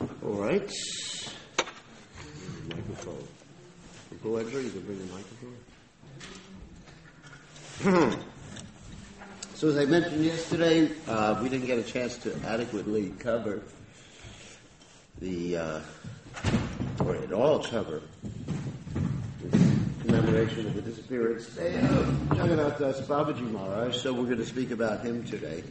All right. Microphone. Go ahead, you can bring the microphone. So as I mentioned yesterday, we didn't get a chance to adequately cover or at all cover the commemoration of the disappearance of Jagannath Babaji Maharaj, so we're going to speak about him today.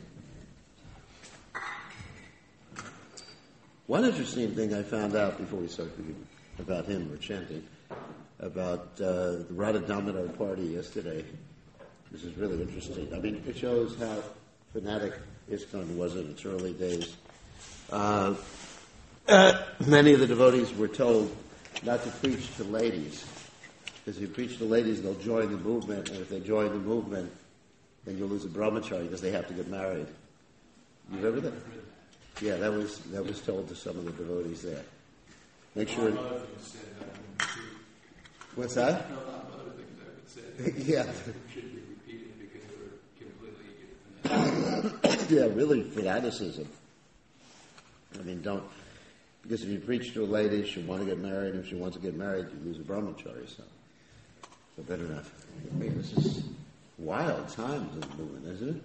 One interesting thing I found out before we started speaking about him or chanting about the Radha Damodar party yesterday. This is really interesting. I mean, it shows how fanatic ISKCON was in its early days. Many of the devotees were told not to preach to ladies, because if you preach to ladies, they'll join the movement, and if they join the movement, then you'll lose a brahmachari because they have to get married. You remember that? Yeah, that was told to some of the devotees there. Make sure. What's that? A lot of other things I would say. Yeah. Should be repeated because they were completely Yeah, really fanaticism. I mean, because if you preach to a lady, she'll want to get married. If she wants to get married, you lose a brahmachari. So better not. I mean, this is wild times in the movement, isn't it?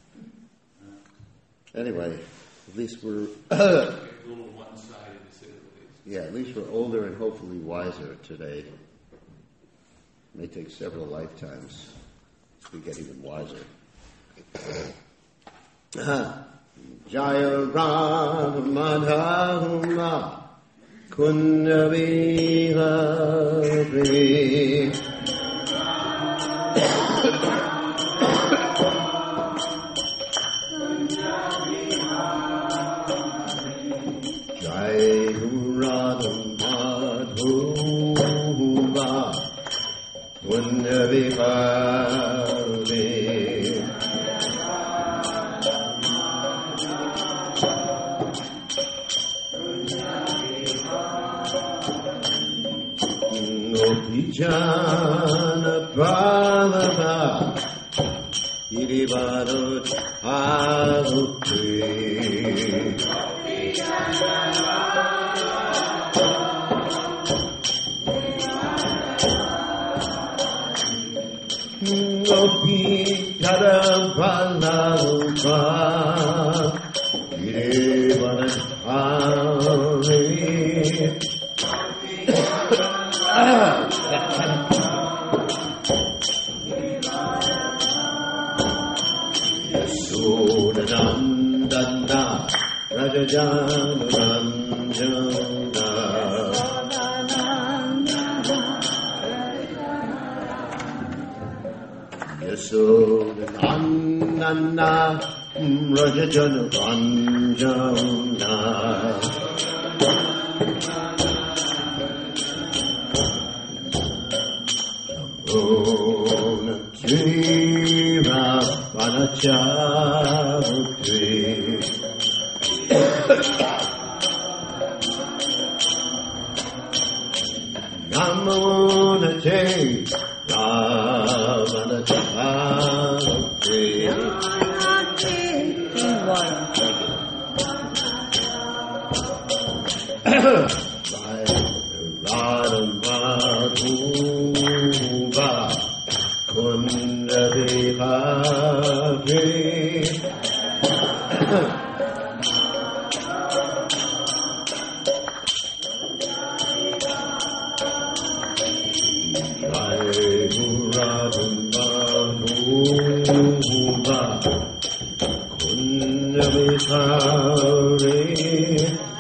Anyway, at least we're a little one-sided, to say the least. yeah, at least we're older and hopefully wiser today. It may take several lifetimes to get even wiser. Jaya Ram Madhava Kundaviha Jai Radha Madhava Kundaviha Jana Pradha Irivarut Aruti Gopi Jana Pradha Irivarut Aruti Yasodhanandana Rajajananjana Yasodhanandana Rajajananjana Jiva Vanachavutri Namonate Vanachavutri Radha Kundavihavi Jai Radha Kundavihavi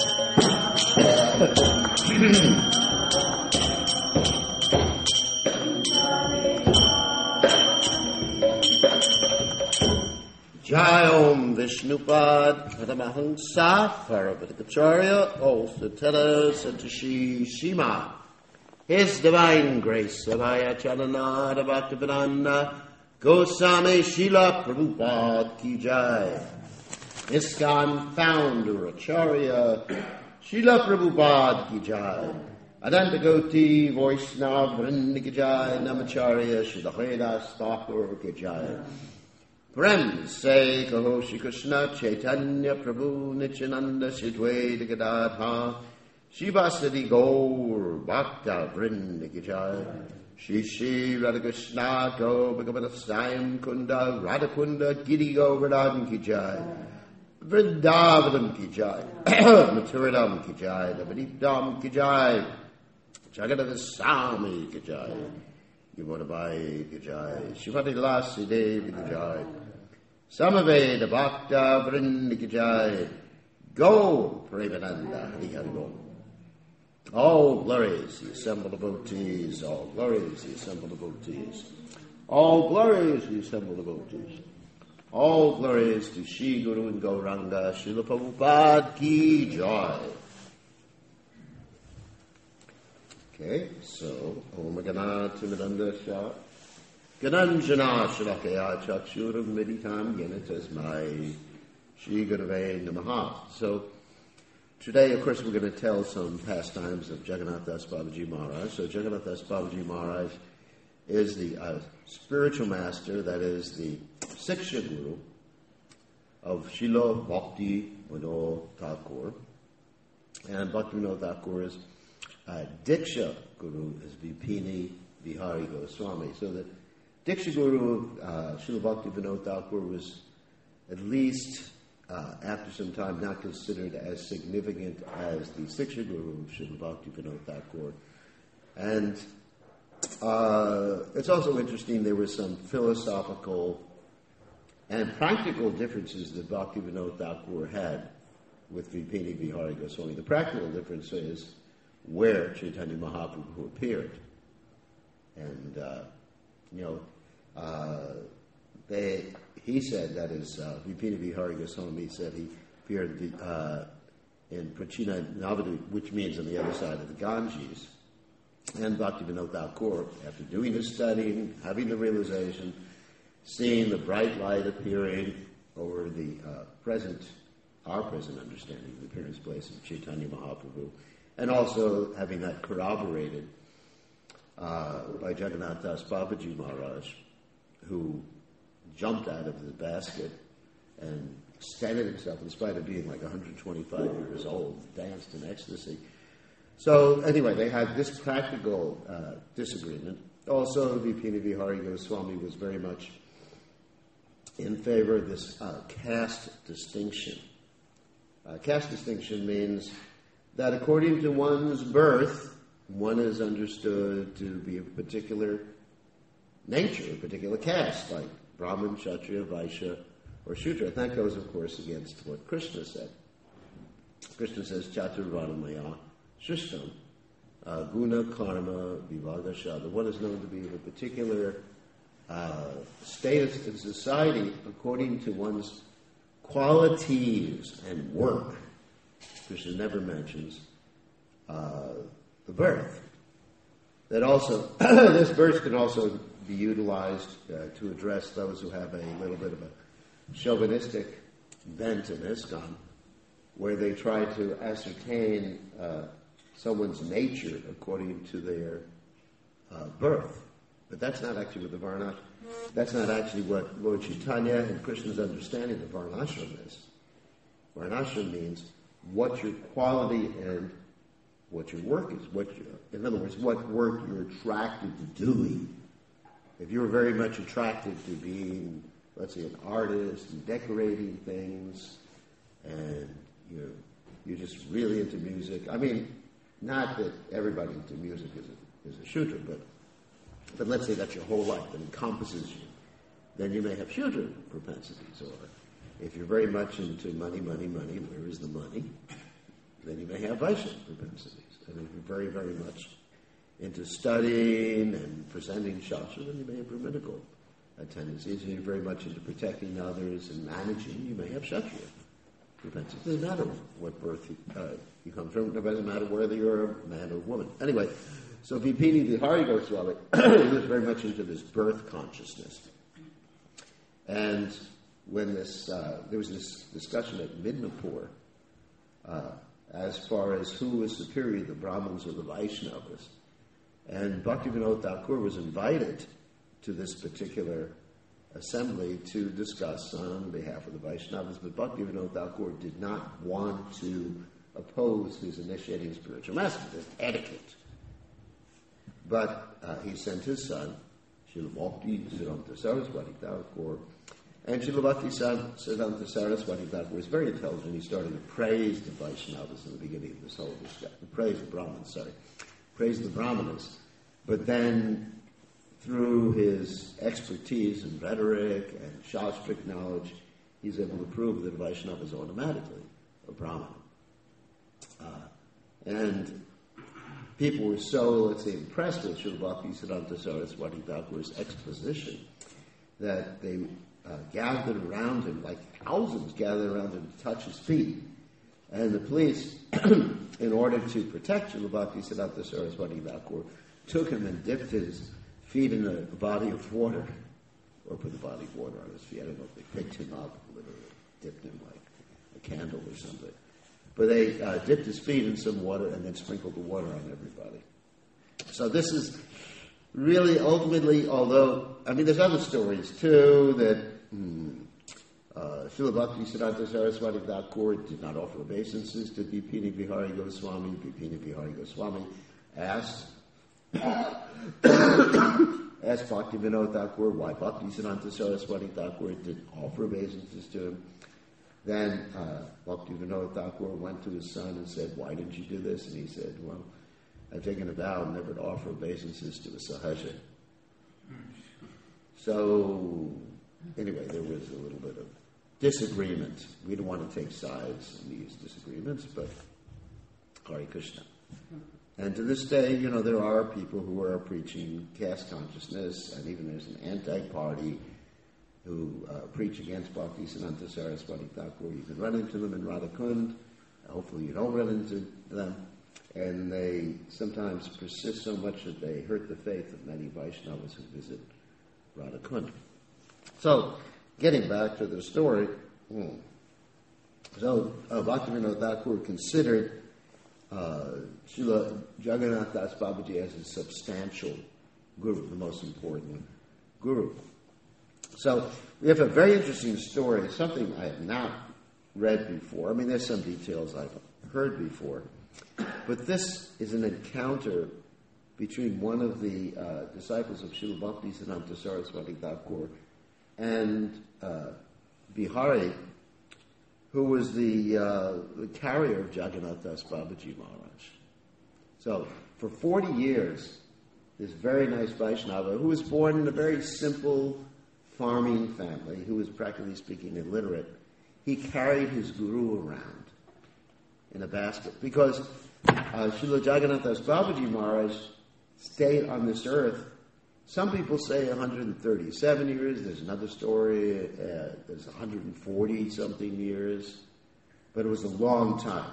Jai Om Vishnupad Padamahansa Paravatakacharya also Teta Santashi Shima. His Divine Grace Savaya Chalanada Bhaktivedanta Goswami Srila Prabhupada Ki Jai. ISKCON Founder Acharya Srila Prabhupada Ki Jai. Adantagoti Vaishnava Vrinda Ki Jai. Namacharya Srila Haridas Thakur Ki Jai. Prem se kaho Shri Krishna Chaitanya Prabhu Nityananda Shidwaita Gadadha Shivasati Gaur Bhakta Vrinda Ki Jai Shri Shri Radha Krishna Go Bhagavata Sayam Kunda Radha Kunda Giri Govardhan Ki Jai Vrindavanam Ki Jai Maturidam Ki Jai Navadipdam Ki Jai Jagadata Swami Ki Jai Yamanabai Ki Jai Shivati Lasi Devi Ki Jai Samaveda Bhakta Vrinda Ki Jai Go Premananda Hari Hari Go. All glories the assembled devotees, all glories the assembled devotees, all glories the assembled devotees, all glories to Shri Guru and Gauranga, Srila Prabhupada Ki Jai. Okay, so Om Ganati Midanda Shah Gananjana Shalakaya Chakshuram Meditam Yenitasmai Shri Gurave Namaha. So today, of course, we're going to tell some pastimes of Jagannath Das Babaji Maharaj. So Jagannath Das Babaji Maharaj is the spiritual master, that is the Siksha Guru of Srila Bhakti Vinod Thakur. And Bhakti Vinod Thakur is Diksha Guru is Vipini Bihari Goswami. So the Diksha Guru of Srila Bhakti Vinod Thakur was at least after some time not considered as significant as the Siksha Guru of Srila Bhakti Vinod Thakur. And it's also interesting, there were some philosophical and practical differences that Bhakti Vinod Thakur had with Vipini Bihari Goswami. The practical difference is where Chaitanya Mahaprabhu appeared. And, he said, that is, Vipini Bihari Goswami said he appeared in Prachina Navadu, which means on the other side of the Ganges. And Bhakti Vinod Thakur, after doing his studying, having the realization, seeing the bright light appearing over the our present understanding of the appearance place of Chaitanya Mahaprabhu, and also having that corroborated by Jagannath Das Babaji Maharaj, who jumped out of the basket and extended himself in spite of being like 125 years old, danced in ecstasy. So anyway, they had this practical disagreement. Also, Vipini Bihari Goswami was very much in favor of this caste distinction. Caste distinction means that according to one's birth, one is understood to be of a particular nature, a particular caste, like Brahmin, Kshatriya, Vaishya, or Shudra. That goes, of course, against what Krishna said. Krishna says, Chaturvarnamaya Shrishtam, Guna, Karma, Vivaga, Shada. One is known to be of a particular status in society according to one's qualities and work. Krishna never mentions the birth. That also, this verse can also be utilized to address those who have a little bit of a chauvinistic bent in ISKCON, where they try to ascertain someone's nature according to their birth. But that's not actually what the Varnashram, that's not actually what Lord Chaitanya and Krishna's understanding of Varnashram is. Varnashram means what your quality and what your work is. In other words, what work you're attracted to doing. If you're very much attracted to being, let's say, an artist and decorating things, and you're just really into music. I mean, not that everybody into music is a shooter, but let's say that's your whole life, that encompasses you. Then you may have shooter propensities. Or if you're very much into money, where is the money? Then you may have Vaishya propensities. And if you're very, very much into studying and presenting Shastra, then you may have Brahminical tendencies. And you're very much into protecting others and managing, you may have Kshatriya propensities. It doesn't matter what birth you come from. It doesn't matter whether you're a man or a woman. Anyway, so Vipini Bihari Goswami was very much into this birth consciousness. And when there was this discussion at Midnapur as far as who was superior, the Brahmins or the Vaishnavas. And Bhakti Vinod Thakur was invited to this particular assembly to discuss on behalf of the Vaishnavas, but Bhaktivinoda Thakur did not want to oppose his initiating spiritual master. There's etiquette. But he sent his son, Srila Bhakti Siddhanta Saraswati Thakur, and Srila Bhakti Siddhanta Saraswati Thakur was very intelligent. He started to praise the Vaishnavas in the beginning of this whole discussion. Praise the Brahmanas. But then, through his expertise in rhetoric and Shastric knowledge, he's able to prove that a Vaishnava is automatically a Brahman. And people were so, let's say, impressed with Srila Bhakti Siddhanta Saraswati Thakur's exposition that they gathered around him, like thousands gathered around him to touch his feet. And the police, in order to protect Srila Bhakti Siddhanta Saraswati Thakur, took him and dipped his feet in a body of water, or put the body of water on his feet. I don't know if they picked him up, literally dipped him like a candle or something. But they dipped his feet in some water and then sprinkled the water on everybody. So this is really ultimately, although, I mean, there's other stories too, that Srila Bhakti Siddhanta Saraswati Thakur did not offer obeisances to Bipini Bihari Goswami. Bipini Bihari Goswami asked Bhaktivinoda Thakur why Bhakti Siddhanta Saraswati Thakur didn't offer obeisances to him. Then Bhaktivinoda Thakur went to his son and said, "Why didn't you do this?" And he said, "Well, I've taken a vow never to offer obeisances to a sahaja." So, anyway, there was a little bit of disagreement. We don't want to take sides in these disagreements, but Hare Krishna. And to this day, there are people who are preaching caste consciousness, and even there's an anti-party who preach against Bhakti Siddhanta Saraswati Thakur. You can run into them in Radhakund. Hopefully you don't run into them. And they sometimes persist so much that they hurt the faith of many Vaishnavas who visit Radhakund. So, getting back to the story, so Bhaktivinoda Thakur considered Srila Jagannath Das Babaji as a substantial guru, the most important guru. So we have a very interesting story, something I have not read before. I mean, there's some details I've heard before. But this is an encounter between one of the disciples of Srila Bhakti Siddhanta Saraswati Thakur and Bihari, who was the carrier of Jagannath Das Babaji Maharaj. So for 40 years, this very nice Vaishnava, who was born in a very simple farming family, who was practically speaking illiterate, he carried his guru around in a basket. Because Srila Jagannath Das Babaji Maharaj stayed on this earth, some people say 137 years, there's another story, there's 140-something years, but it was a long time.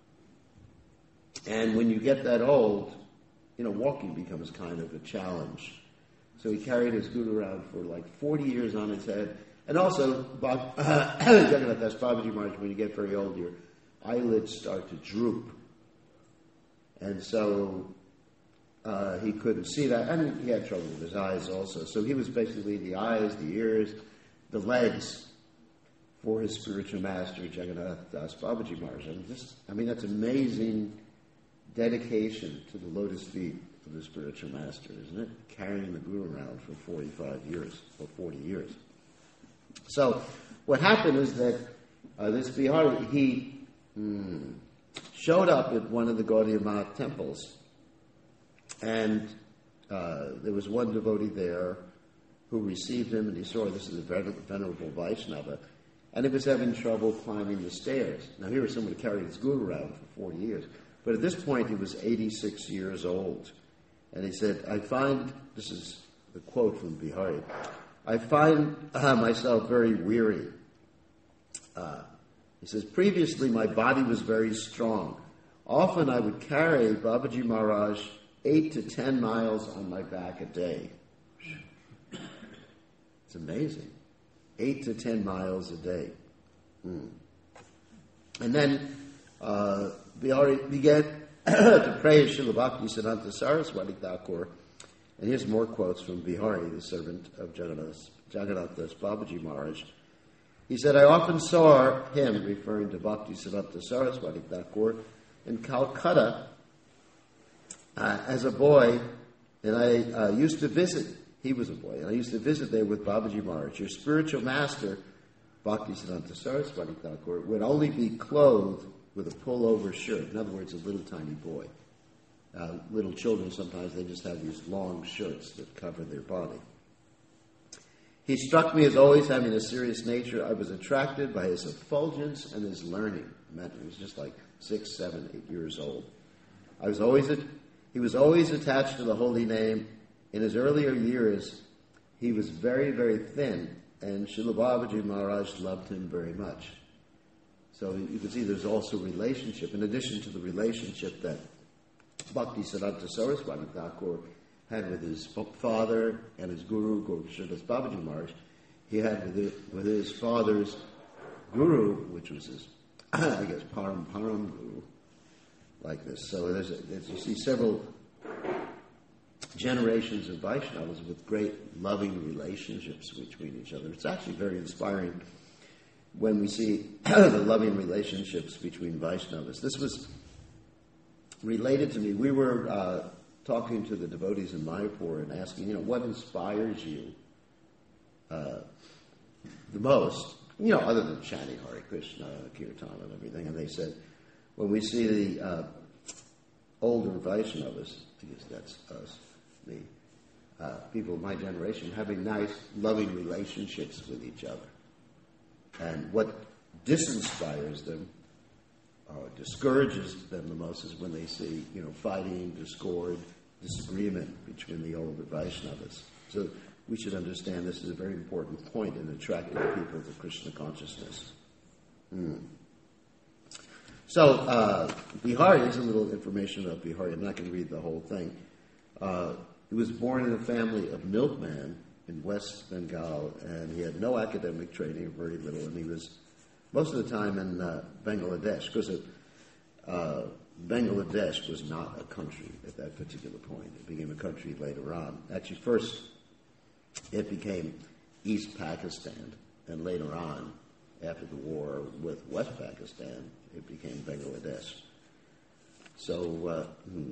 And when you get that old, walking becomes kind of a challenge. So he carried his guru around for like 40 years on his head. And also, Jagannath Das Babaji Maharaj, when you get very old, your eyelids start to droop. And so he couldn't see that. And he had trouble with his eyes also. So he was basically the eyes, the ears, the legs for his spiritual master, Jagannath Das Babaji Maharaj. And that's amazing dedication to the lotus feet of the spiritual master, isn't it? Carrying the guru around for 45 years, or 40 years. So what happened is that this Bihari, he showed up at one of the Gaudiya Math temples, and there was one devotee there who received him, and he saw this is a venerable Vaishnava, and he was having trouble climbing the stairs. Now here was someone who carried his guru around for 40 years. But at this point he was 86 years old. And he said, this is the quote from Bihari, "I find myself very weary." He says, "Previously my body was very strong. Often I would carry Babaji Maharaj 8 to 10 miles on my back a day." It's amazing. 8 to 10 miles a day. And then Bihari began to praise Srila Bhakti Siddhanta Saraswati Thakur. And here's more quotes from Bihari, the servant of Jagannath Jagannath Das Babaji Maharaj. He said, I often saw him, referring to Bhaktisiddhanta Saraswati Thakur, in Calcutta as a boy, and I used to visit, he was a boy, and I used to visit there with Babaji Maharaj. Your spiritual master, Bhaktisiddhanta Saraswati Thakur, would only be clothed with a pullover shirt. In other words, a little tiny boy. Little children, sometimes they just have these long shirts that cover their body. He struck me as always having a serious nature. I was attracted by his effulgence and his learning. He was just like 6, 7, 8 years old. He was always attached to the holy name. In his earlier years, he was very, very thin, and Srila Babaji Maharaj loved him very much. So you can see there's also relationship, in addition to the relationship that Bhaktisiddhanta Saraswati Thakur had with his father and his guru, Gopishwaras Babaji Maharaj. He had with his father's guru, which was his, I guess, Param Guru, like this. So you see several generations of Vaishnavas with great loving relationships between each other. It's actually very inspiring when we see the loving relationships between Vaishnavas. This was related to me. We were talking to the devotees in Mayapur and asking, what inspires you the most, other than chanting Hare Krishna, Kirtan and everything. And they said, when we see the older Vaishnavas, I guess that's us, the people of my generation, having nice, loving relationships with each other. And what disinspires them, discourages them the most is when they see, fighting, discord, disagreement between the older Vaishnavas. So we should understand this is a very important point in attracting people to Krishna consciousness. So, Bihari, here's a little information about Bihari. I'm not going to read the whole thing. He was born in a family of milkmen in West Bengal, and he had no academic training, very little, and he was most of the time in Bangladesh, because Bangladesh was not a country at that particular point. It became a country later on. Actually, first it became East Pakistan, and later on, after the war with West Pakistan, it became Bangladesh. So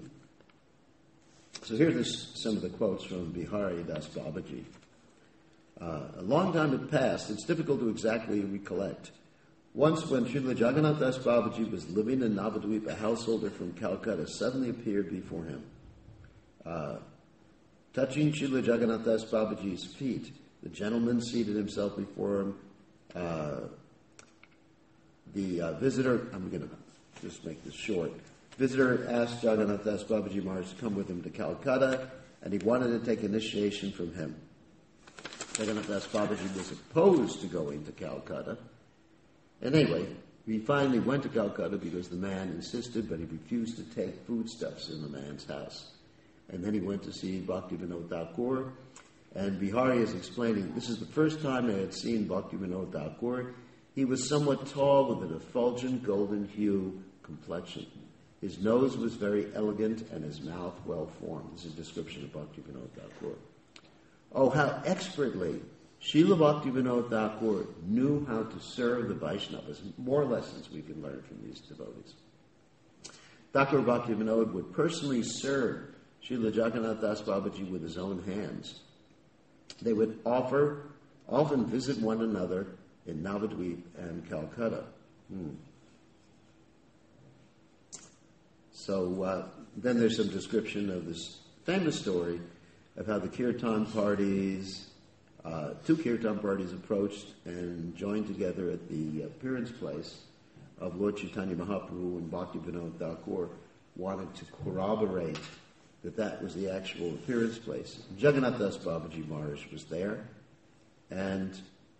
here's some of the quotes from Bihari Das Babaji. A long time had passed. It's difficult to exactly recollect. Once, when Srila Jagannath Das Babaji was living in Navadvip, a householder from Calcutta suddenly appeared before him. Touching Srila Jagannath Das Babaji's feet, the gentleman seated himself before him. The visitor, I'm going to just make this short. Visitor asked Jagannath Das Babaji Maharaj to come with him to Calcutta, and he wanted to take initiation from him. Jagannath Das Babaji was opposed to going to Calcutta. And anyway, he finally went to Calcutta because the man insisted, but he refused to take foodstuffs in the man's house. And then he went to see Bhaktivinoda Thakur, and Bihari is explaining, this is the first time I had seen Bhaktivinoda Thakur. He was somewhat tall with an effulgent golden hue complexion. His nose was very elegant and his mouth well formed. This is a description of Bhaktivinoda Thakur. Oh, how expertly Srila Bhaktivinoda Thakur knew how to serve the Vaishnavas. More lessons we can learn from these devotees. Thakur Bhaktivinoda would personally serve Srila Jagannath Das Babaji with his own hands. They would often visit one another in Navadvip and Calcutta. So then there's some description of this famous story of how the kirtan parties, two kirtan parties approached and joined together at the appearance place of Lord Chaitanya Mahaprabhu, and Bhaktivinoda Thakur wanted to corroborate that was the actual appearance place. Jagannath Das Babaji Maharaj was there, and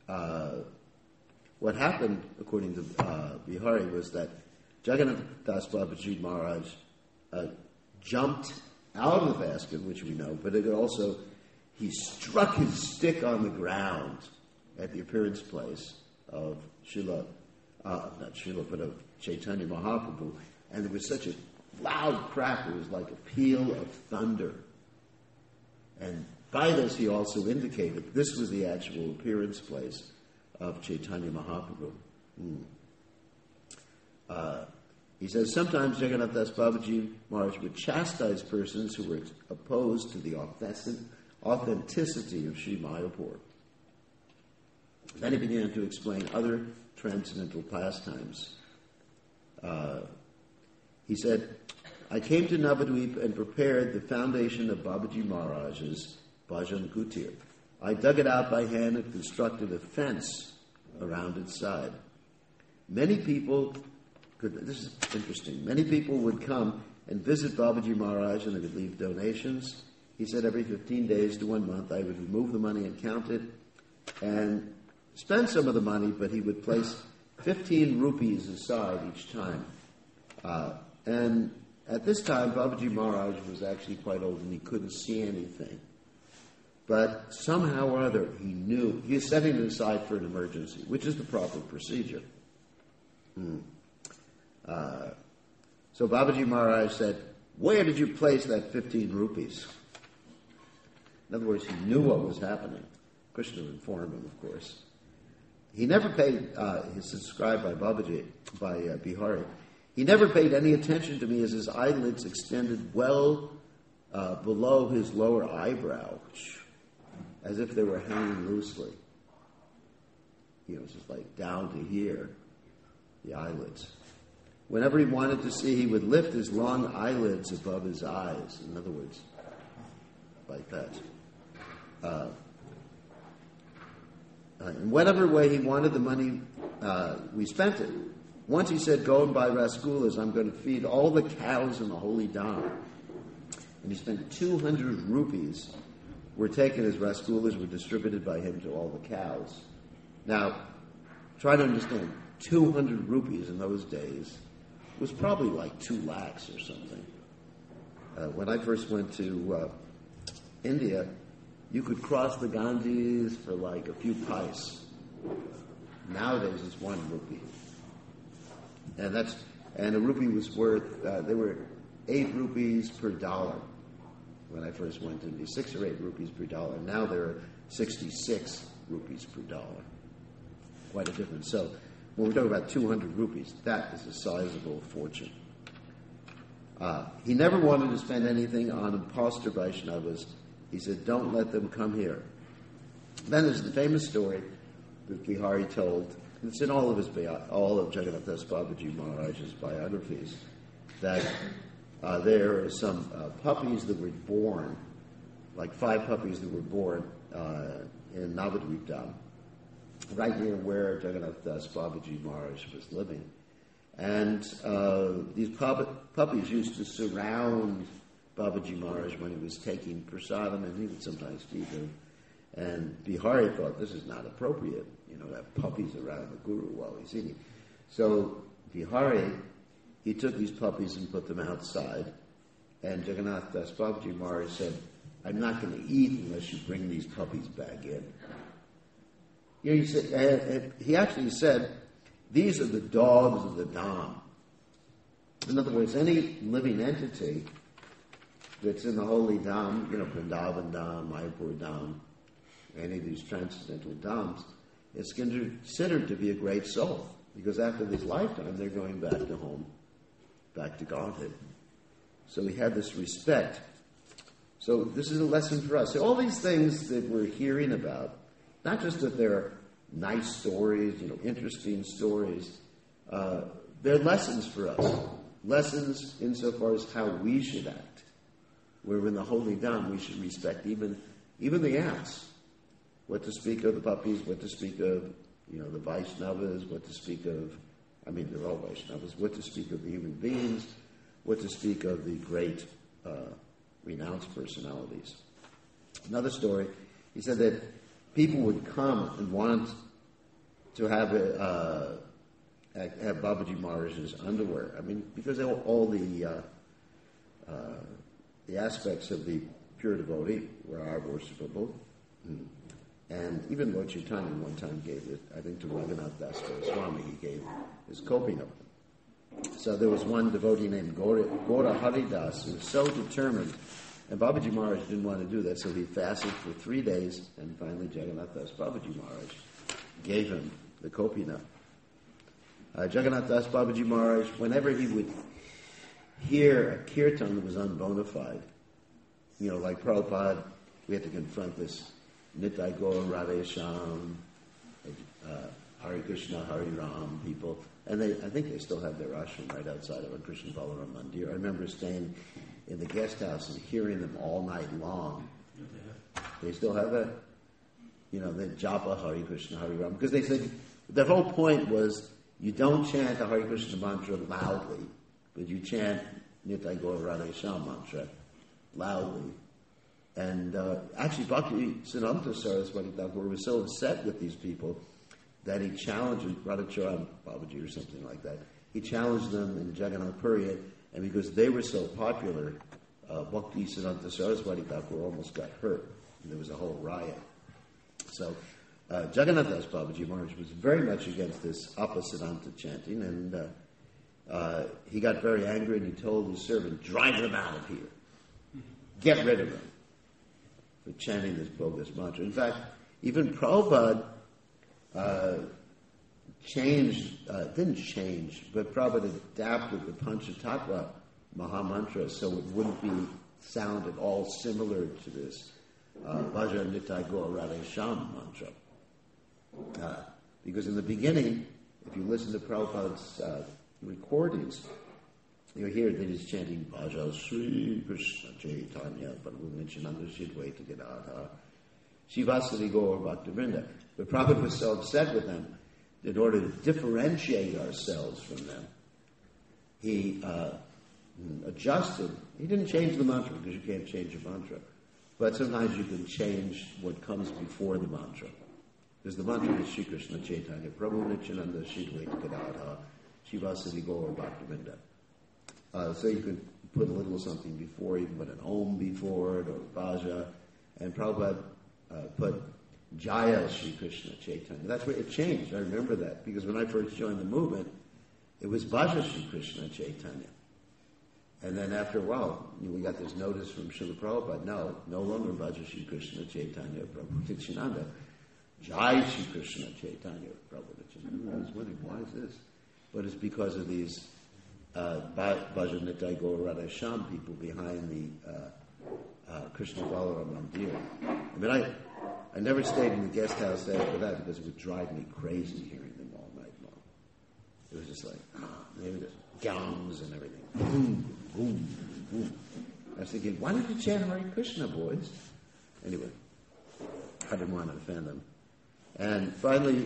what happened, according to Bihari, was that Jagannath Das Babaji Maharaj jumped out of the basket, which we know, but he struck his stick on the ground at the appearance place of of Chaitanya Mahaprabhu, and there was such a loud crack, it was like a peal of thunder. And By this, he also indicated this was the actual appearance place of Chaitanya Mahaprabhu. He says, sometimes Jagannath Das Babaji Maharaj would chastise persons who were opposed to the authenticity of Sri Mayapur. Then he began to explain other transcendental pastimes. He said, I came to Navadvip and prepared the foundation of Babaji Maharaj's Bhajan Kutir. I dug it out by hand and constructed a fence around its side. Many people this is interesting, many people would come and visit Babaji Maharaj and they would leave donations. He said every 15 days to 1 month I would remove the money and count it and spend some of the money, but he would place 15 rupees aside each time. And at this time, Babaji Maharaj was actually quite old and he couldn't see anything. But somehow or other, he knew. He was setting it aside for an emergency, which is the proper procedure. So Babaji Maharaj said, where did you place that 15 rupees? In other words, he knew what was happening. Krishna informed him, of course. He never paid, he's subscribed by Babaji, by Bihari. He never paid any attention to me as his eyelids extended well below his lower eyebrow, as if they were hanging loosely. Just like down to here, the eyelids. Whenever he wanted to see, he would lift his long eyelids above his eyes. In other words, like that. In whatever way he wanted the money, we spent it. Once he said, go and buy rasgullas, I'm going to feed all the cows in the holy Dham. And he spent 200 rupees were taken as rasgullas were distributed by him to all the cows. Now, try to understand, 200 rupees in those days was probably like 2 lakhs or something. When I first went to India, you could cross the Ganges for like a few pice. Nowadays it's 1 rupee. And a rupee was worth, there were 8 rupees per dollar when I first went to India, 6 or 8 rupees per dollar. Now there are 66 rupees per dollar. Quite a difference. So when we're talking about 200 rupees, that is a sizable fortune. He never wanted to spend anything on imposter Vaishnavas. He said, don't let them come here. Then there's the famous story that Bihari told. It's in all of Jagannath Das Babaji Maharaj's biographies, that there are some puppies that were born, like 5 puppies that were born in Navadvip Dham, right near where Jagannath Das Babaji Maharaj was living. And these puppies used to surround Babaji Maharaj when he was taking prasadam, and he would sometimes feed them. And Bihari thought, this is not appropriate, to have puppies around the Guru while he's eating. So Bihari, he took these puppies and put them outside, and Jagannath Das Babaji Maharaj said, I'm not going to eat unless you bring these puppies back in. He actually said, these are the dogs of the Dham. In other words, any living entity that's in the holy Dham, Vrindavan Dham, Mayapur Dham, any of these transcendental Dhams, is considered to be a great soul. Because after this lifetime, they're going back to home, back to Godhead. So he had this respect. So this is a lesson for us. So all these things that we're hearing about, not just that they're nice stories, interesting stories, they're lessons for us. Lessons insofar as how we should act. Where in the holy Dham, we should respect even the ants. What to speak of the puppies, what to speak of, the Vaishnavas, what to speak of, they're all Vaishnavas, what to speak of the human beings, what to speak of the great, renounced personalities. Another story, he said that people would come and want to have Babaji Maharaj's underwear. Because all the aspects of the pure devotee are worshipable. And even Lord Chaitanya one time gave it, I think, to Raghunath Das Goswami. He gave his coping of them. So there was one devotee named Gora Haridas who was so determined And Babaji Maharaj didn't want to do that, so he fasted for 3 days, and finally Jagannath Das Babaji Maharaj gave him the kopina. Jagannath Das Babaji Maharaj, whenever he would hear a kirtan that was unbona fide, like Prabhupada, we had to confront this Nitai Gaur, Radhe Shyam, Hare Krishna, Hare Ram people, and I think they still have their ashram right outside of a Krishna Balaram Mandir. I remember staying in the guest house and hearing them all night long. They still have that? They japa Hare Krishna, Hare Ram, because they said the whole point was you don't chant the Hare Krishna mantra loudly, but you chant Nitai Gaur Radhe Shyam mantra loudly. And actually, Bhakti Siddhanta Saraswati Thakur was so upset with these people that he challenged Radhacharan Babaji or something like that. He challenged them in Jagannath Puri, and because they were so popular, Bhakti Siddhanta Saraswati Thakur almost got hurt. And there was a whole riot. So Jagannath Das Babaji Maharaj was very much against this Apasiddhanta chanting, and he got very angry, and he told his servant, drive them out of here. Get rid of them for chanting this bogus mantra. In fact, even Prabhupada didn't change, but Prabhupada adapted the Panchatattva Mahamantra so it wouldn't be sound at all similar to this Bhaja Nitai Gaur Radhe Shyam mantra. Because in the beginning, if you listen to Prabhupada's recordings, you hear that he's chanting Bhaja Sri Krishna Chaitanya Prabhu Shidvaita Gadadhara Shivasati Gaur Bhaktivinoda. But Prabhupada was so upset with them, in order to differentiate ourselves from them, he adjusted. He didn't change the mantra because you can't change a mantra. But sometimes you can change what comes before the mantra. Because the mantra is Shri Krishna Chaitanya Prabhu Nityananda Shidvaita Gadadhara Shivasati Gaur Bhaktivinoda. So you could put a little something before, you can put an Om before it, or Bhaja. And Prabhupada put Jaya Shri Krishna Chaitanya. That's where it changed. I remember that. Because when I first joined the movement, it was Bhaja Shri Krishna Chaitanya. And then after a while, we got this notice from Srila Prabhupada, no longer Bhaja Shri Krishna Chaitanya Prabhu Nityananda. Jai Shri Krishna Chaitanya Prabhu Nityananda. I was wondering, why is this? But it's because of these Bhaja Nitai Gaur Radhe Shyam people behind the Krishna Balaram Mandir. I mean, I never stayed in the guest house after that because it would drive me crazy hearing them all night long. It was just like, they were just gongs and everything. Boom, boom, boom. I was thinking, why don't you chant Hare Krishna, boys? Anyway, I didn't want to offend them. And finally,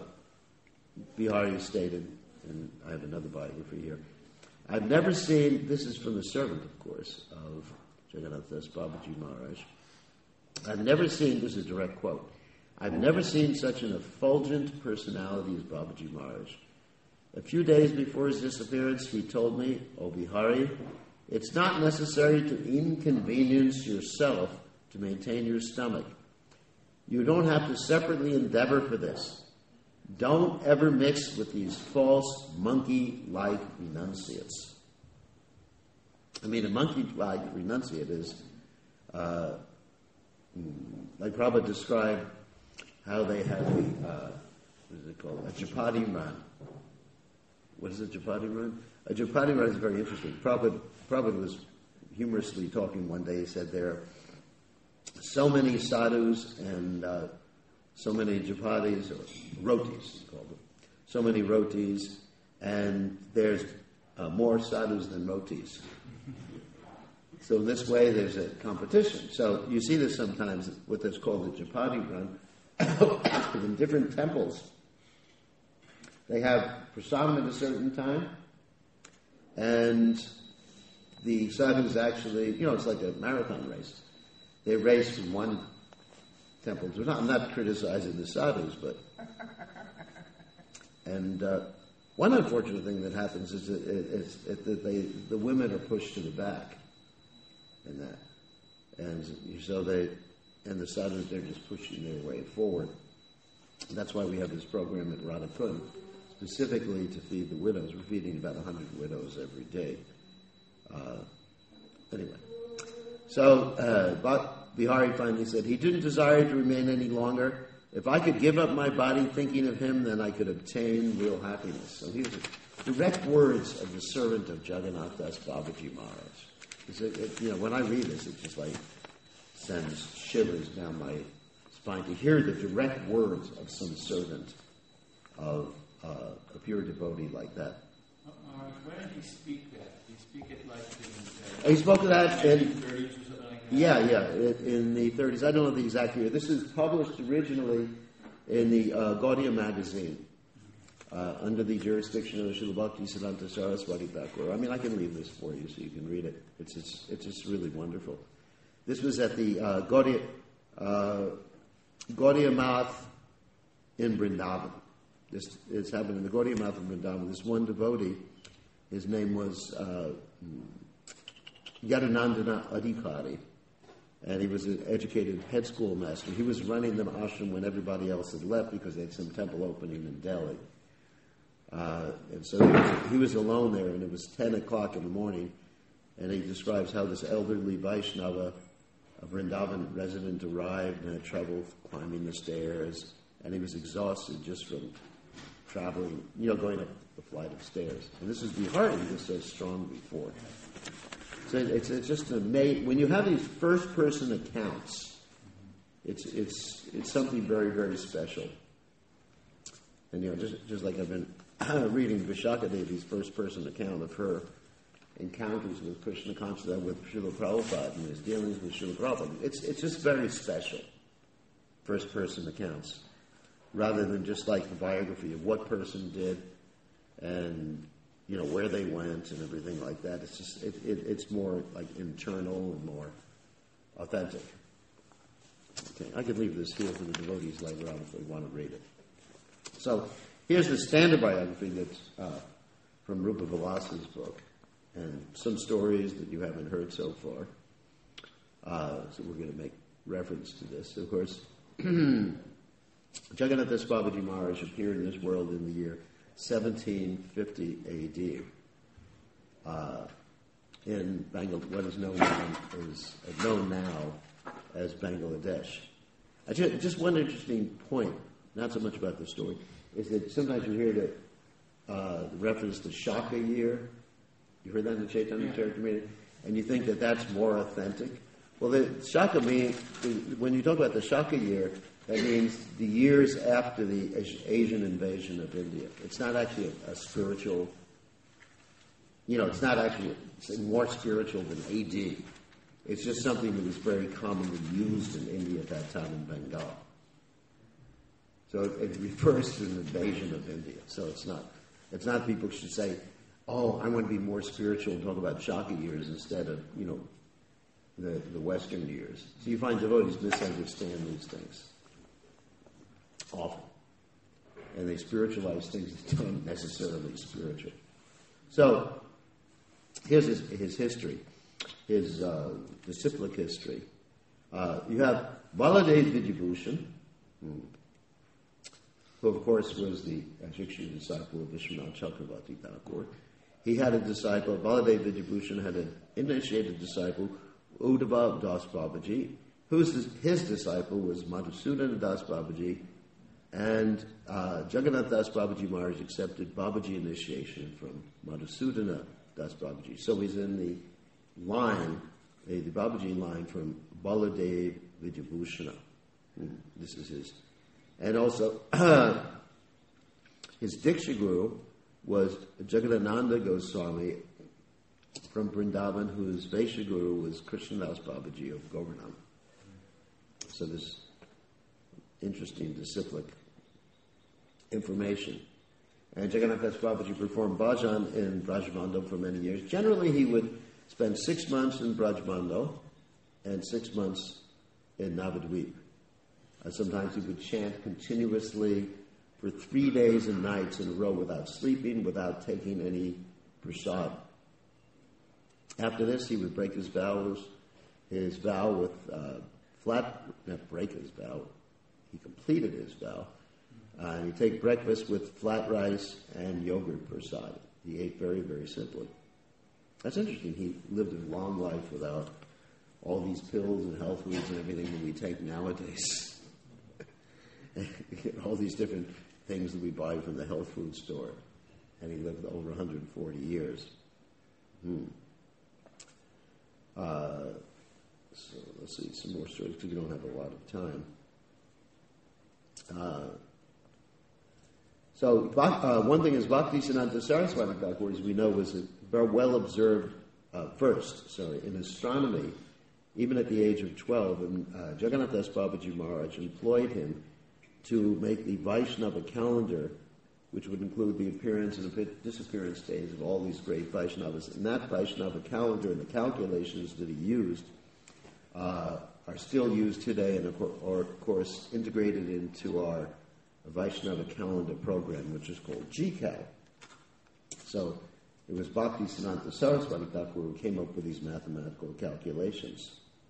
Bihari stated, and I have another biography here, I've never seen, this is from the servant, of course, of Jagannath Das Babaji Maharaj, I've never seen, this is a direct quote, I've never seen such an effulgent personality as Babaji Maharaj. A few days before his disappearance, he told me, "O Bihari, it's not necessary to inconvenience yourself to maintain your stomach. You don't have to separately endeavor for this. Don't ever mix with these false, monkey-like renunciates." I mean, a monkey-like renunciate is, like Prabhupada described how they have what is it called? A Japati run. What is a Japati run? A Japati run is very interesting. Prabhupada was humorously talking one day. He said there are so many sadhus and so many Japatis, or rotis, he called them. So many rotis, and there's more sadhus than rotis. So in this way, there's a competition. So you see this sometimes, what is called the Japati run, in different temples. They have prasadam at a certain time, and the sadhus actually, it's like a marathon race. They race from one temple to another. I'm not criticizing the sadhus, but... And one unfortunate thing that happens is that the women are pushed to the back in that. And so and the sadhus, they're just pushing their way forward. And that's why we have this program at Radhakund, specifically to feed the widows. We're feeding about 100 widows every day. Anyway. So Bihari finally said, he didn't desire to remain any longer. If I could give up my body thinking of him, then I could obtain real happiness. So these are direct words of the servant of Jagannath Das Babaji Maharaj. When I read this, it just like sends shivers down my spine to hear the direct words of some servant of a pure devotee like that. Where did he speak that? Did he speak it like He spoke of that in 1930s or something like that? Yeah, in the 30s. I don't know the exact year. This is published originally in the Gaudiya magazine under the jurisdiction of Srila Bhaktisiddhanta Saraswati Thakur. I mean, I can read this for you so you can read it. It's just really wonderful. This was at the Gaudiya Math in Vrindavan. This happened in the Gaudiya Math in Vrindavan. This one devotee, his name was Yadanandana Adhikari, and he was an educated head school master. He was running the ashram when everybody else had left because they had some temple opening in Delhi. And so he was alone there, and it was 10 o'clock in the morning, and he describes how this elderly Vaishnava, a Vrindavan resident, arrived and had trouble climbing the stairs, and he was exhausted just from traveling, going up the flight of stairs. And this is Bihari, he was so strong before. So it's just amazing. When you have these first-person accounts, it's something very, very special. And just like I've been reading Vishaka Devi's first-person account of her encounters with Krishna consciousness, with Srila Prabhupada and his dealings with Srila Prabhupada. It's just very special, first-person accounts, rather than just like the biography of what person did and where they went and everything like that. It's just it's more like internal and more authentic. Okay, I could leave this here for the devotees later on if they want to read it. So here's the standard biography that's from Rupa Vilasa's book, and some stories that you haven't heard so far. So we're going to make reference to this. Of course, Jagannath Das Babaji Maharaj appeared in this world in the year 1750 A.D. In what is known now as Bangladesh. Just one interesting point, not so much about the story, is that sometimes you hear the reference to Shaka year. You heard that in the Chaitanya Charitamrita? And you think that that's more authentic. Well, the Shaka means, when you talk about the Shaka year, that means the years after the Asian invasion of India. It's not actually a spiritual, it's not actually more spiritual than AD. It's just something that was very commonly used in India at that time in Bengal. So it refers to an invasion of India. So it's not people should say, oh, I want to be more spiritual and talk about Shaka years instead of, the Western years. So you find devotees misunderstand these things often. And they spiritualize things that aren't necessarily spiritual. So here's his history, his disciplic history. You have Baladev Vidyabhushan, who of course was the Shiksha disciple of Vishwanath Chakravarti Thakur. He had a disciple, Baladev Vidyabhushan had an initiated disciple, Uddhava Das Babaji, his disciple was Madhusudana Das Babaji, and Jagannath Das Babaji Maharaj accepted Babaji initiation from Madhusudana Das Babaji. So he's in the line, the Babaji line from Baladev Vidyabhushana. This is his. And also, his Diksha Guru was Jagadananda Goswami from Vrindavan, whose Vaishya Guru was Krishnadas Babaji of Govardhan. So this interesting disciplic information. And Jagannath Das Babaji performed bhajan in Brajmando for many years. Generally, he would spend 6 months in Brajmando and 6 months in Navadvip. Sometimes he would chant continuously for 3 days and nights in a row without sleeping, without taking any prasad. After this, he would break his vow with not break his vow, he completed his vow. And he'd take breakfast with flat rice and yogurt prasad. He ate very, very simply. That's interesting. He lived a long life without all these pills and health foods and everything that we take nowadays. All these different things that we buy from the health food store. And he lived over 140 years. So let's see some more stories because we don't have a lot of time. One thing is Bhaktisiddhanta Saraswati Thakur, as we know, was a very well observed in astronomy, even at the age of 12. And Jagannath Das Babaji Maharaj employed him to make the Vaishnava calendar, which would include the appearance and disappearance days of all these great Vaishnavas. And that Vaishnava calendar and the calculations that he used are still used today and, of course, integrated into our Vaishnava calendar program, which is called GCAL. So it was Bhaktisiddhanta Saraswati Thakur who came up with these mathematical calculations.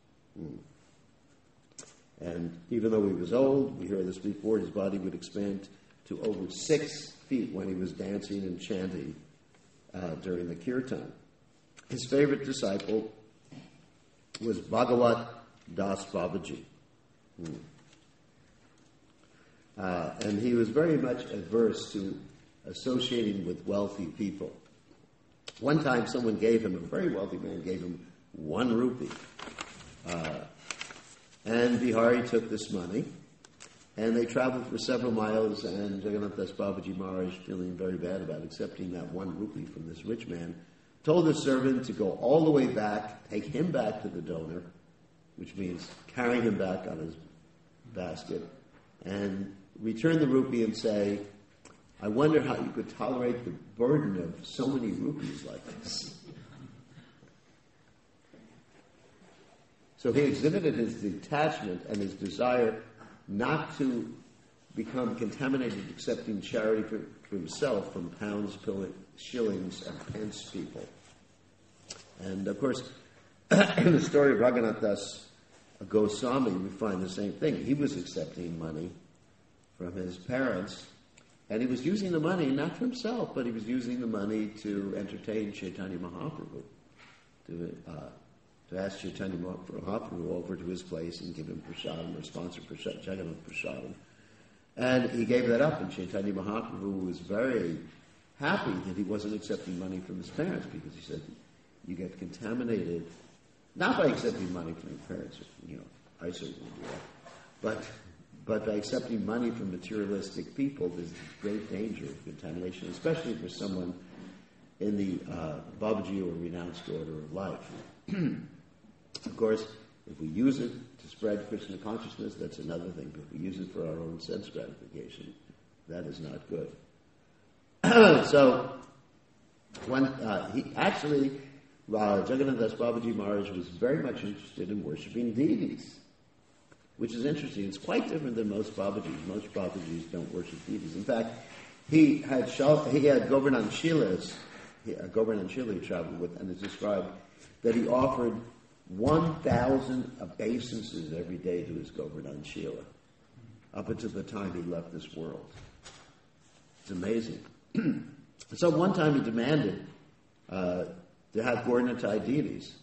And even though he was old, we heard this before, his body would expand to over 6 feet when he was dancing and chanting during the kirtan. His favorite disciple was Bhagavat Das Babaji. And he was very much averse to associating with wealthy people. One time a very wealthy man gave him 1 rupee. And Bihari took this money, and they traveled for several miles, and Jagannath Das Babaji Maharaj, feeling very bad about accepting that 1 rupee from this rich man, told the servant to go all the way back, take him back to the donor, which means carrying him back on his basket, and return the rupee and say, I wonder how you could tolerate the burden of so many rupees like this. So he exhibited his detachment and his desire not to become contaminated accepting charity for himself from pounds, shillings, and pence people. And of course, in the story of Raghunath Das Goswami, we find the same thing. He was accepting money from his parents, and he was using the money not for himself, but he was using the money to entertain Chaitanya Mahaprabhu, to ask Chaitanya Mahaprabhu over to his place and give him prasadam or sponsor Jagannath prasadam. And he gave that up, and Chaitanya Mahaprabhu was very happy that he wasn't accepting money from his parents, because he said, you get contaminated, not by accepting money from your parents, I certainly do that, but by accepting money from materialistic people, there's great danger of contamination, especially for someone in the Babaji or renounced order of life. Of course, if we use it to spread Krishna consciousness, that's another thing. But if we use it for our own sense gratification, that is not good. So, Jagannath Das Babaji Maharaj was very much interested in worshipping deities, which is interesting. It's quite different than most Babajis. Most Babajis don't worship deities. In fact, he had Govardhan Shilas. Govardhan Shila he traveled with, and it's described that he offered 1,000 obeisances every day to his Govardhan Shila, up until the time he left this world. It's amazing. So one time he demanded to have Gauranatai deities.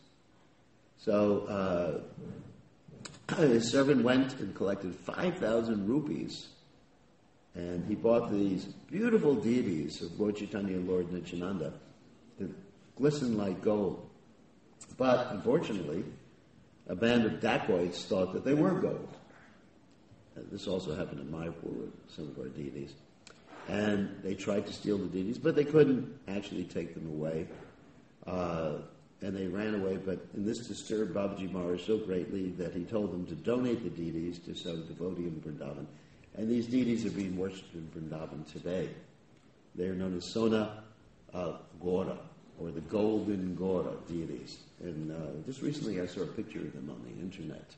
So his servant went and collected 5,000 rupees, and he bought these beautiful deities of Lord Chaitanya and Lord Nityananda that glisten like gold. But unfortunately, a band of dacoits thought that they were gold. This also happened in Mayapur with some of our deities. And they tried to steal the deities, but they couldn't actually take them away. And they ran away, but in this disturbed Babaji Maharaj so greatly that he told them to donate the deities to some devotee in Vrindavan. And these deities are being worshipped in Vrindavan today. They are known as Sona Gora, or the Golden Gora deities. And just recently I saw a picture of them on the internet.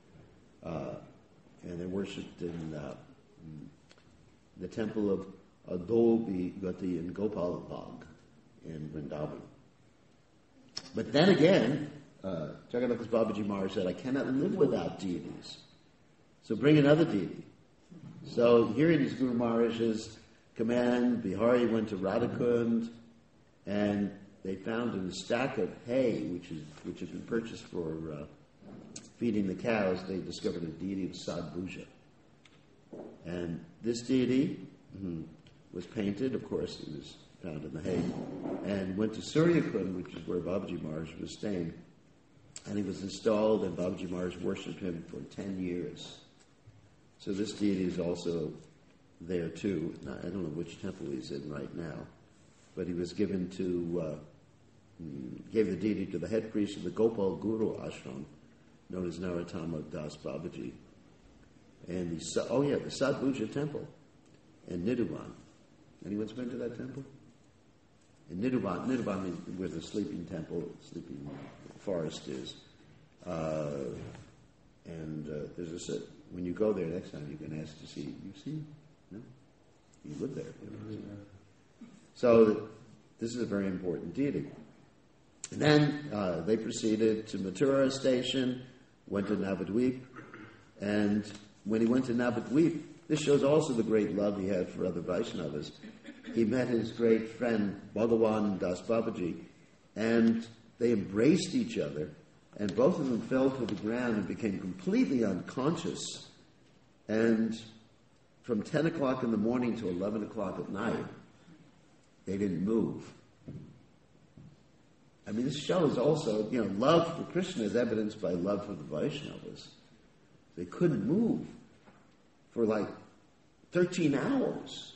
And they're worshipped in the temple of Adobe Gati in Gopal Bagh in Vrindavan. But then again, Jagannath Babaji Maharaj said, I cannot live without deities. So bring another deity. So hearing his Guru Maharaj's command, Bihari went to Radhakund, and they found in a stack of hay, which had been purchased for feeding the cows, they discovered a deity of Sadbhuja. And this deity was painted, of course, it was found in The Hague, and went to Suryakund, which is where Babaji Maharaj was staying. And he was installed, and Babaji Maharaj worshipped him for 10 years. So this deity is also there too. Now, I don't know which temple he's in right now, but he was given to, gave the deity to the head priest of the Gopal Guru ashram, known as Narottama Das Babaji. And the Sadbhuja temple in Nidhuban. Anyone's been to that temple? In Nidhuban means where the sleeping sleeping forest is. There's when you go there next time, you can ask to see. You see? No? You live there. So this is a very important deity. And then they proceeded to Mathura station, went to Navadvip, and when he went to Navadvip, this shows also the great love he had for other Vaishnavas. He met his great friend Bhagawan Das Babaji, and they embraced each other, and both of them fell to the ground and became completely unconscious. And from 10 o'clock in the morning to 11 o'clock at night, they didn't move. I mean, this shows also, love for Krishna is evidenced by love for the Vaishnavas. They couldn't move for like 13 hours.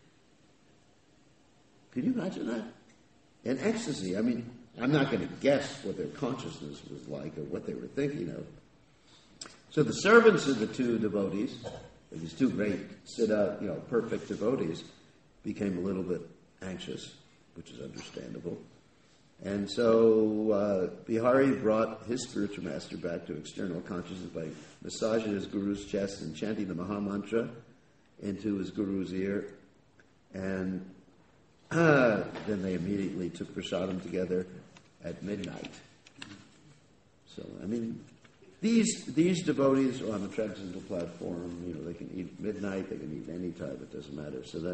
Could you imagine that? In ecstasy, I mean, I'm not going to guess what their consciousness was like or what they were thinking of. So the servants of the two devotees, these two great perfect devotees, became a little bit anxious, which is understandable. And so Bihari brought his spiritual master back to external consciousness by massaging his guru's chest and chanting the Maha Mantra into his guru's ear. And then they immediately took prasadam together at midnight. So, I mean, these devotees are on the transcendental platform. They can eat midnight, they can eat any time, it doesn't matter. So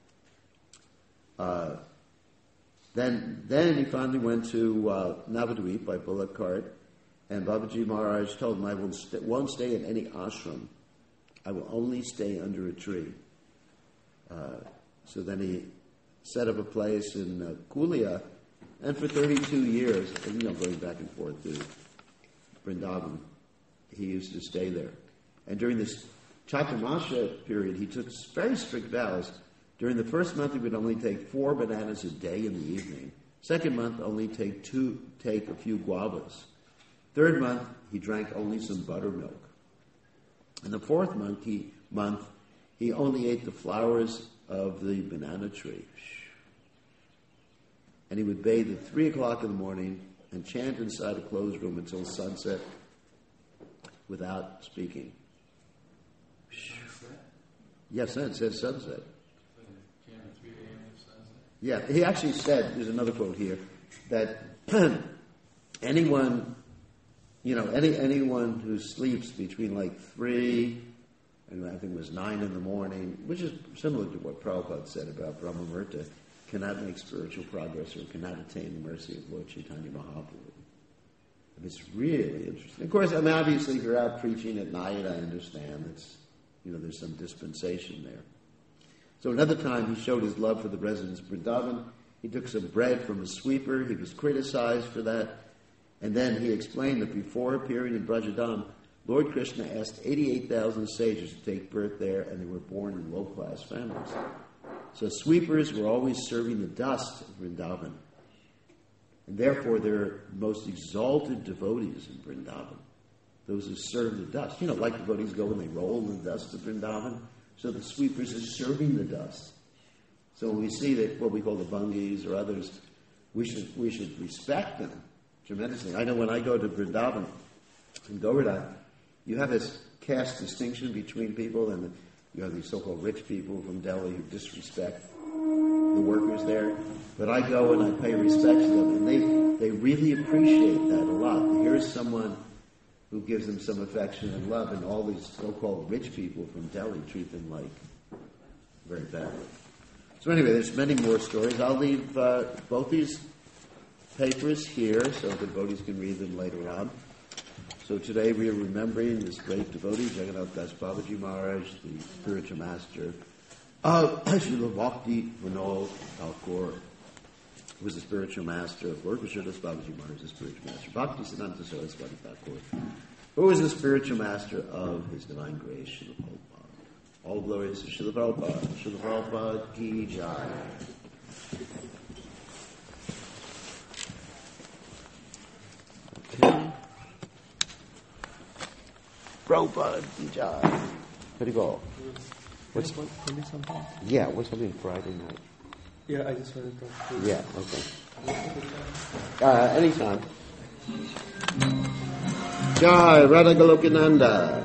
then he finally went to Navadvip by bullock cart, and Babaji Maharaj told him, I won't stay in any ashram. I will only stay under a tree. So then he set up a place in Kulia, and for 32 years, going back and forth to Vrindavan, he used to stay there. And during this Chaturmasha period, he took very strict vows. During the first month, he would only take 4 bananas a day in the evening. Second month, only take a few guavas. Third month, he drank only some buttermilk. In the fourth month, he only ate the flowers of the banana tree. And he would bathe at 3 o'clock in the morning and chant inside a closed room until sunset without speaking. Yes, it says sunset. Yeah, he actually said, there's another quote here, that anyone who sleeps between like 3 and I think it was 9 in the morning, which is similar to what Prabhupada said about Brahmamurta, cannot make spiritual progress or cannot attain the mercy of Lord Chaitanya Mahaprabhu. And it's really interesting. Of course, obviously, if you're out preaching at night, I understand. There's some dispensation there. So another time, he showed his love for the residents of Vrindavan. He took some bread from a sweeper. He was criticized for that. And then he explained that before appearing in Brajadam, Lord Krishna asked 88,000 sages to take birth there, and they were born in low-class families. So sweepers were always serving the dust of Vrindavan. And therefore, they're most exalted devotees in Vrindavan. Those who serve the dust. Like devotees go when they roll in the dust of Vrindavan. So the sweepers are serving the dust. So when we see that what we call the bungis or others, we should respect them tremendously. I know when I go to Vrindavan in Govardhan, you have this caste distinction between people, and you have these so-called rich people from Delhi who disrespect the workers there. But I go and I pay respect to them, and they really appreciate that a lot. Here's someone who gives them some affection and love, and all these so-called rich people from Delhi treat them like very badly. So anyway, there's many more stories. I'll leave both these papers here so the devotees can read them later on. So today we are remembering this great devotee, Jagannath Das Babaji Maharaj, the spiritual master of Srila Bhakti Vinod Thakur, who was the spiritual master of Lord Krishna Das Babaji Maharaj, the spiritual master. Bhakti Siddhanta Saraswati Thakur, who was the spiritual master of His Divine Grace, Srila Prabhupada. All glories to Srila Prabhupada. Srila Prabhupada ki jai. Okay. Prabhupada ki jai. Where'd he go? What's something? Yeah, what's something Friday night? Yeah, I just wanted to talk to you. Yeah, okay. Anytime. Jai Radha Golokananda.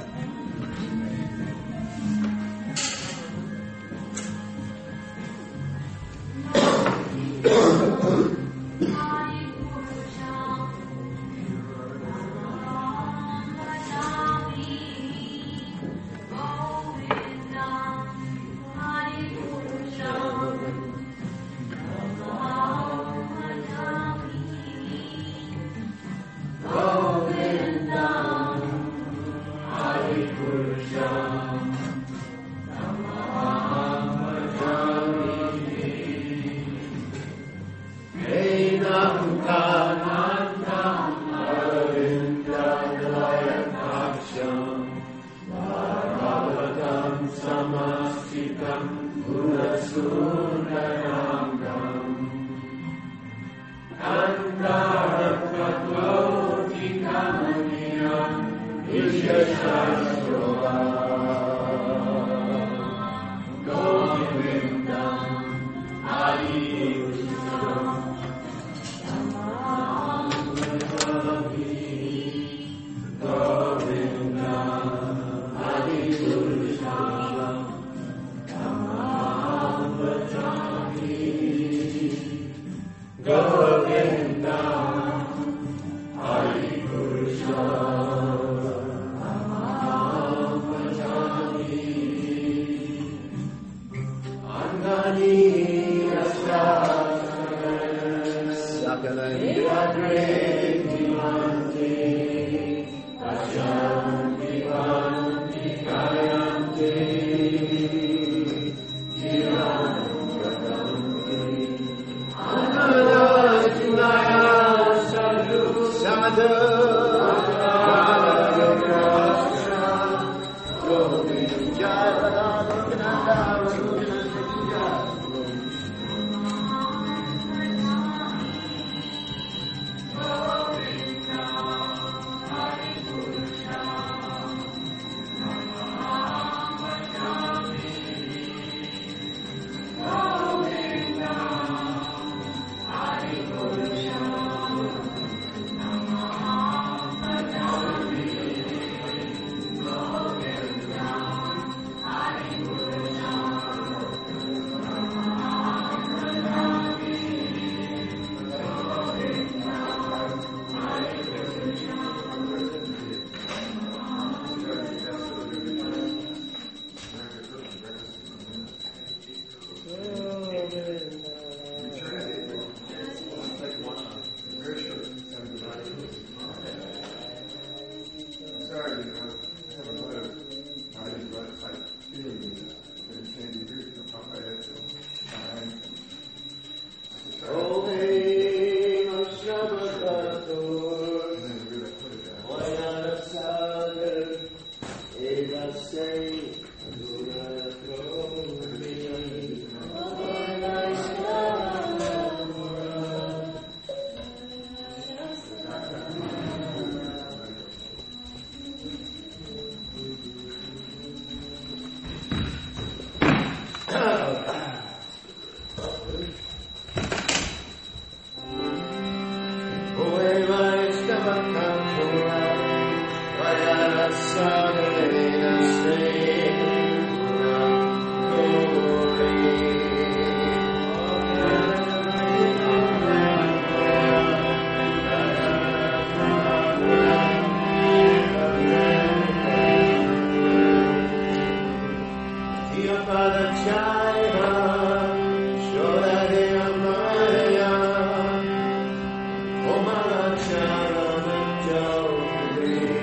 Om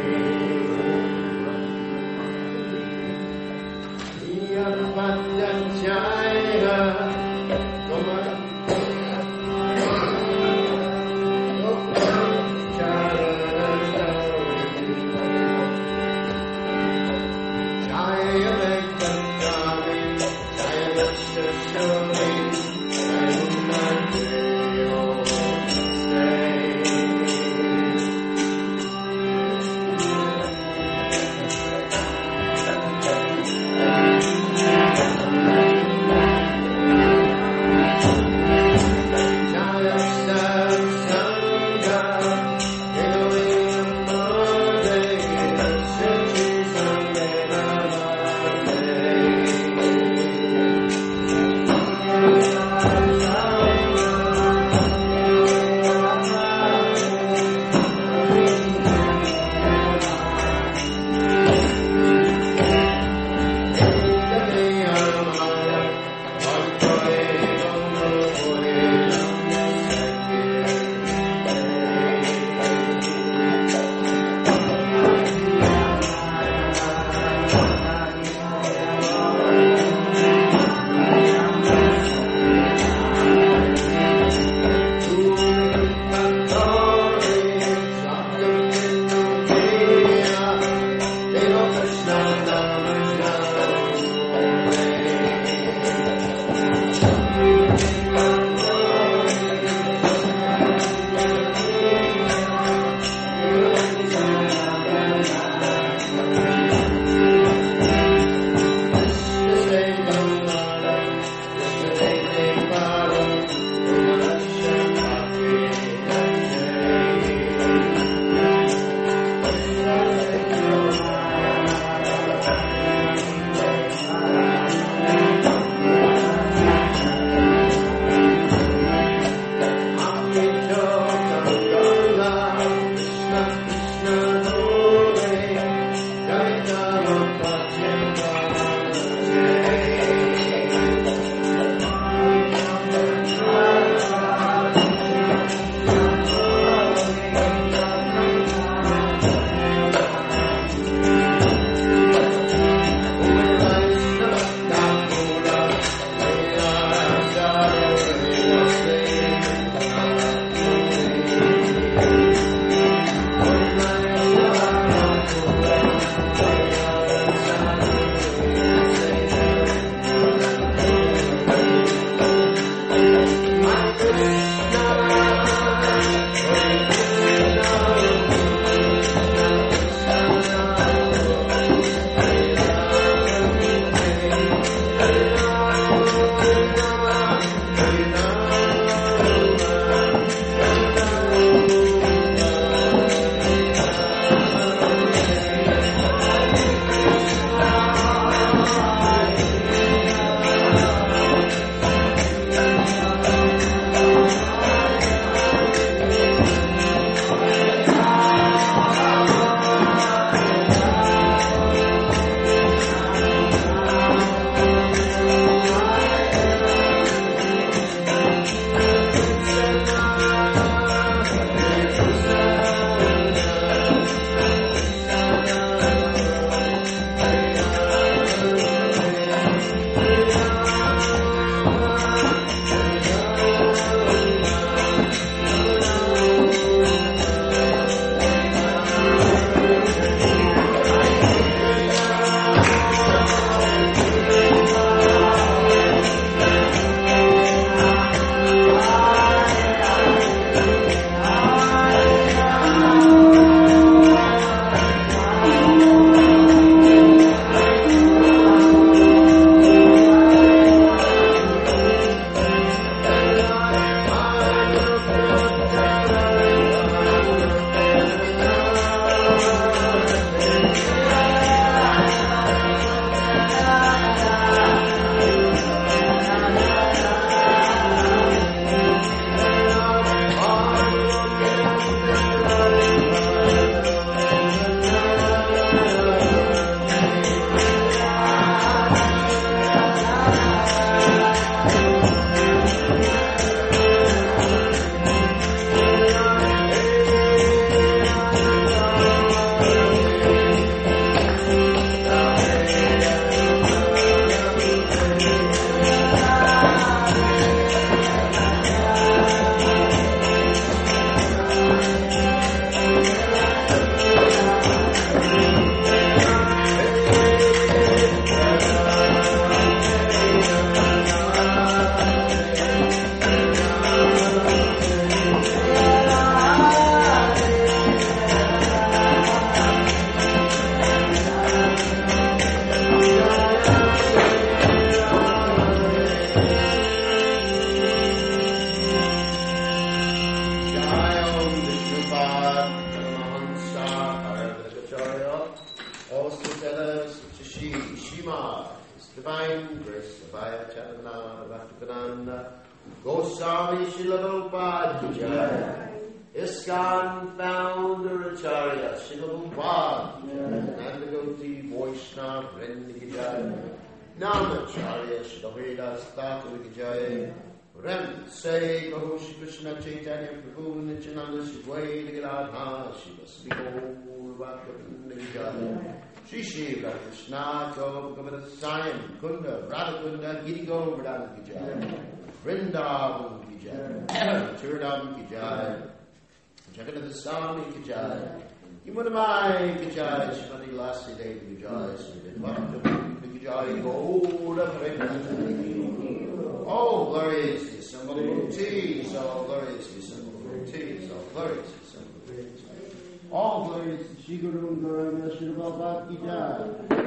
Shima, His Divine Grace, Abhaya Charanana, Bhaktivedanta, Goswami Srila Prabhupada Ki Jai. ISKCON founder Acharya Srila Prabhupada, Nandagoti Vaishnava Vrinda Ki Jai. Namacharya Srila Haridas Thakur Ki Jai. Rem say Gaho Shri Krishna Chaitanya Prabhu Nityananda Shri Dvaita Gadadhara Shri Vasudeva Bhaktivinoda Ki Jai. Shri Shri Radha Krishna Gopakavada Sayam Kunda Radha Kunda Giri Govardhana Ki Jai. Vrindavan Ki Jai. Chirudam Ki Jai. Jagannath Swami Ki Jai. Yamunamai Ki Jai. Shrimati Lassi Devi Ki Jai. Sri Bhaktivinoda Ki Jai. Gauda Premanandi. All glories to the assembled devotees, all glories to the assembled devotees, all glories to the assembled devotees. All glories to Shri Guru Gauranga Sri Prabhupada Ki Jai.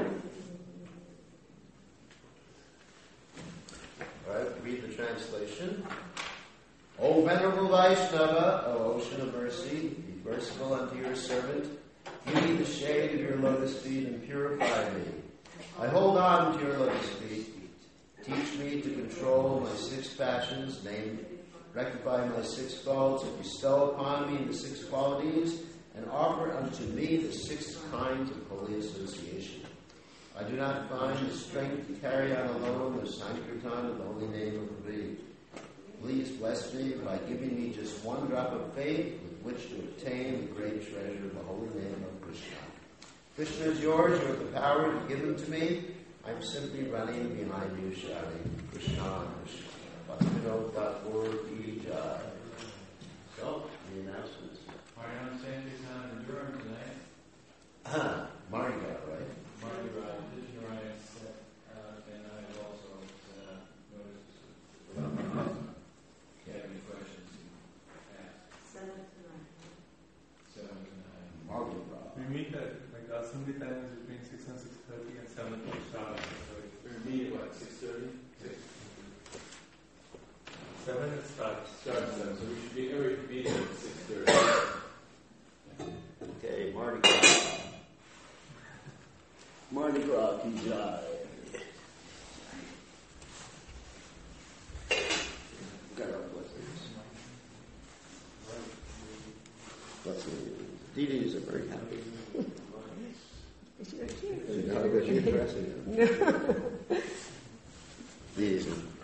All right, read the translation. O Venerable Vaishnava, O Ocean of Mercy, be merciful unto your servant. Give me the shade of your lotus feet and purify me. I hold on to your lotus feet. Teach me to control my 6 passions, named, rectify my 6 faults, and bestow upon me the 6 qualities, and offer unto me the 6 kinds of holy association. I do not find the strength to carry on alone the sankirtan of the holy name of Hari. Please bless me by giving me just 1 drop of faith with which to obtain the great treasure of the holy name of Krishna. Krishna is yours, you have the power to give them to me. I'm simply running behind you, shouting, Krishna, Krishna. Bhaktivinoda Ki Jai. So, the announcements. Marianne Sankirtan and Durham tonight. Mardi Gras, right? Mardi Gras, Krishna Ryan set, and I also noticed if you have any questions, ask. 7 to 9. 7 to 9. Mardi Gras. We meet at like assembly time is between 6 and 6:30 and 7 to start. For me, what, 6:30? 6. 7 it starts. Start 7, so we should be every meeting at 6:30. Okay, Mardi Gras. Mardi Gras Ki Jai. Got our blessings. Blessings. DDs are very happy. You know how good you're dressing. These are